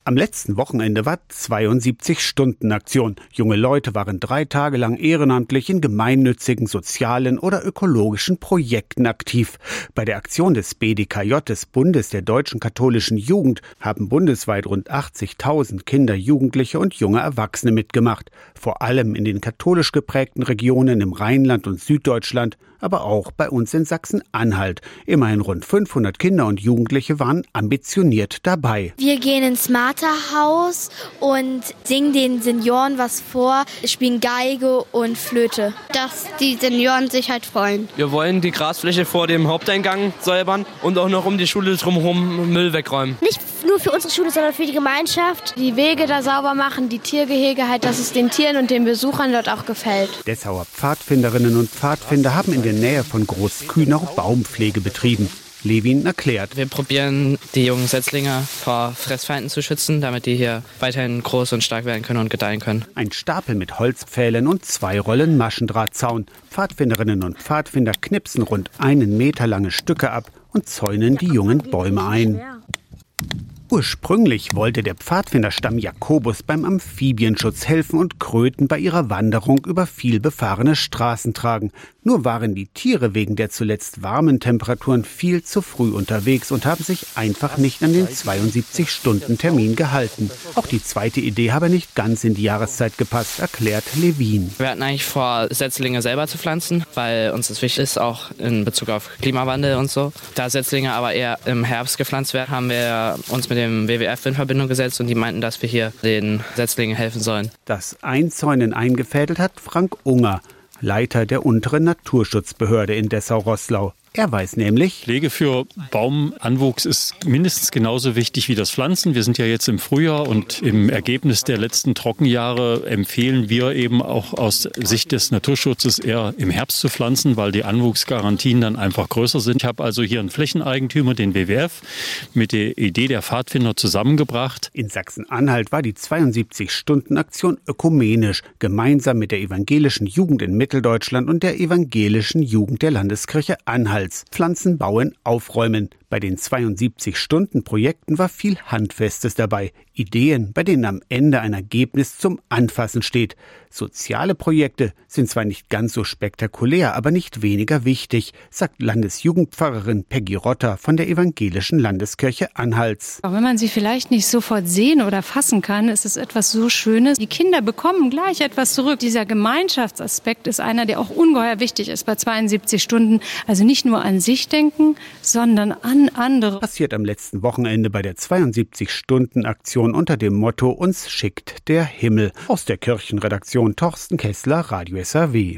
Am letzten Wochenende war 72-Stunden-Aktion. Junge Leute waren 3 Tage lang ehrenamtlich in gemeinnützigen, sozialen oder ökologischen Projekten aktiv. Bei der Aktion des BDKJ, des Bundes der Deutschen Katholischen Jugend, haben bundesweit rund 80.000 Kinder, Jugendliche und junge Erwachsene mitgemacht. Vor allem in den katholisch geprägten Regionen im Rheinland und Süddeutschland, aber auch bei uns in Sachsen-Anhalt. Immerhin rund 500 Kinder und Jugendliche waren ambitioniert dabei. Wir gehen ins Marterhaus und singen den Senioren was vor, spielen Geige und Flöte. Dass die Senioren sich halt freuen. Wir wollen die Grasfläche vor dem Haupteingang säubern und auch noch um die Schule drumherum Müll wegräumen. Nicht nur für unsere Schule, sondern für die Gemeinschaft. Die Wege da sauber machen, die Tiergehege halt, dass es den Tieren und den Besuchern dort auch gefällt. Dessauer Pfadfinderinnen und Pfadfinder haben in der Nähe von Großkühnau Baumpflege betrieben. Levin erklärt: Wir probieren, die jungen Setzlinge vor Fressfeinden zu schützen, damit die hier weiterhin groß und stark werden können und gedeihen können. Ein Stapel mit Holzpfählen und 2 Rollen Maschendrahtzaun. Pfadfinderinnen und Pfadfinder knipsen rund 1 Meter lange Stücke ab und zäunen die jungen Bäume ein. Ursprünglich wollte der Pfadfinderstamm Jakobus beim Amphibienschutz helfen und Kröten bei ihrer Wanderung über vielbefahrene Straßen tragen. Nur waren die Tiere wegen der zuletzt warmen Temperaturen viel zu früh unterwegs und haben sich einfach nicht an den 72-Stunden-Termin gehalten. Auch die zweite Idee habe nicht ganz in die Jahreszeit gepasst, erklärt Levin. Wir hatten eigentlich vor, Setzlinge selber zu pflanzen, weil uns das wichtig ist, auch in Bezug auf Klimawandel und so. Da Setzlinge aber eher im Herbst gepflanzt werden, haben wir uns mit dem WWF in Verbindung gesetzt und die meinten, dass wir hier den Setzlingen helfen sollen. Das Einzäunen eingefädelt hat Frank Unger, Leiter der unteren Naturschutzbehörde in Dessau-Roßlau. Er weiß nämlich: Pflege für Baumanwuchs ist mindestens genauso wichtig wie das Pflanzen. Wir sind ja jetzt im Frühjahr und im Ergebnis der letzten Trockenjahre empfehlen wir eben auch aus Sicht des Naturschutzes eher im Herbst zu pflanzen, weil die Anwuchsgarantien dann einfach größer sind. Ich habe also hier einen Flächeneigentümer, den WWF, mit der Idee der Pfadfinder zusammengebracht. In Sachsen-Anhalt war die 72-Stunden-Aktion ökumenisch, gemeinsam mit der evangelischen Jugend in Mitteldeutschland und der evangelischen Jugend der Landeskirche Anhalt. Pflanzen bauen, aufräumen. Bei den 72-Stunden-Projekten war viel Handfestes dabei. Ideen, bei denen am Ende ein Ergebnis zum Anfassen steht. Soziale Projekte sind zwar nicht ganz so spektakulär, aber nicht weniger wichtig, sagt Landesjugendpfarrerin Peggy Rotter von der evangelischen Landeskirche Anhalts. Auch wenn man sie vielleicht nicht sofort sehen oder fassen kann, ist es etwas so Schönes. Die Kinder bekommen gleich etwas zurück. Dieser Gemeinschaftsaspekt ist einer, der auch ungeheuer wichtig ist bei 72 Stunden. Also nicht nur an sich denken, sondern an andere. Passiert am letzten Wochenende bei der 72-Stunden-Aktion unter dem Motto: Uns schickt der Himmel. Aus der Kirchenredaktion Torsten Kessler, Radio SAW.